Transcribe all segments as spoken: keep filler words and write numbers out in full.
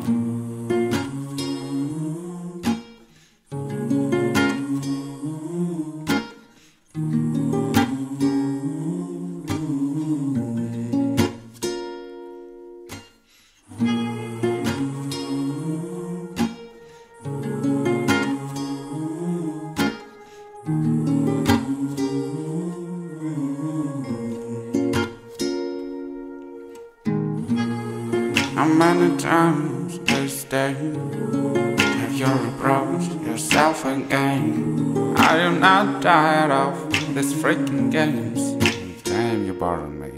How many times this day have you approached yourself again? Are you not tired of these freaking games? Damn, you bothering me.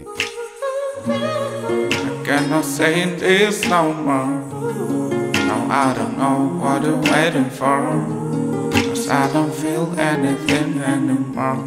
I cannot say this no more. No, I don't know what you're waiting for, 'cause I don't feel anything anymore.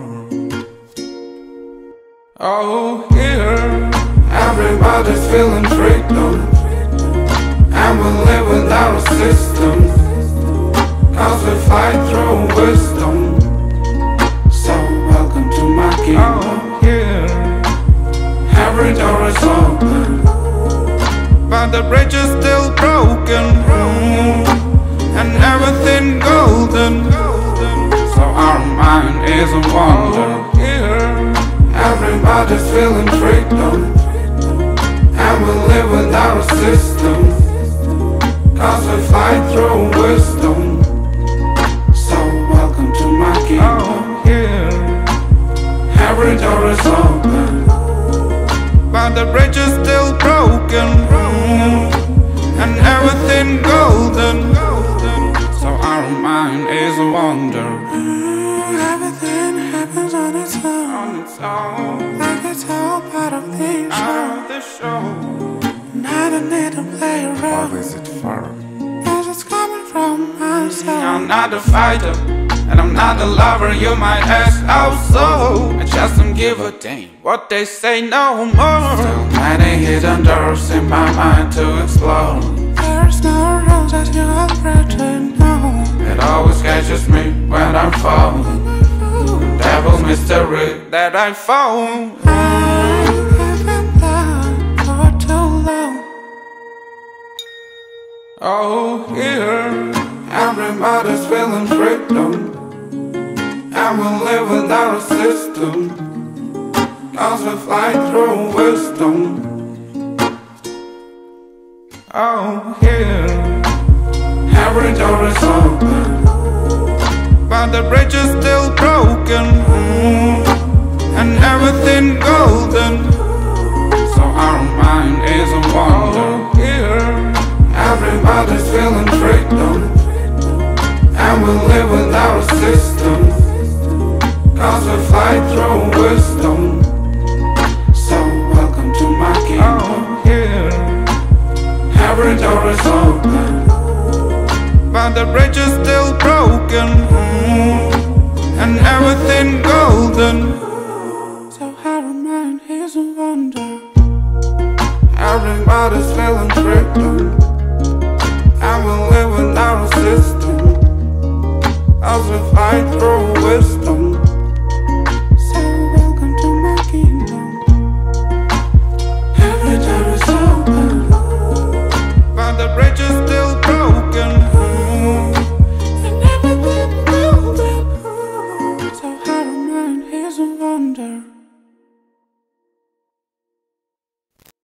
Oh, here everybody's feeling freedom, and we live without a system, 'cause we fight through wisdom. So welcome to my kingdom. Oh, here every door is open, but the bridge is still broken, and everything golden. So our mind is a wonder. Here everybody's feeling freedom, and we live without a system, 'cause we fight through wisdom. So welcome to my kingdom. Oh, here every door is open, but the bridge is still broken, and everything golden. So our mind is a wonder. Everything happens on its own, On its own, like it's all part of the show. out of the show. And I don't need to play What around, is it for? 'cause it's coming from myself. I'm not a fighter, and I'm not a lover. You might ask how so. I just don't give a damn what they say no more. Still many hidden doors in my mind to explore. There's no rules that you already know. It always catches me when I fall. Devil mystery that I found. I have been blind for too long. Oh, here everybody's feeling freedom, and we live without a system, 'cause we fly through wisdom. Oh, here every door is open, but the bridge is still broken, and everything golden. So our mind is a wonder. Here everybody's feeling freedom, and we live without a system, 'cause we fight through wisdom. So welcome to my kingdom. Oh, here every door is open, but the bridge is still broken, and everything golden. So our mind is a wonder. Everybody's feeling freedom,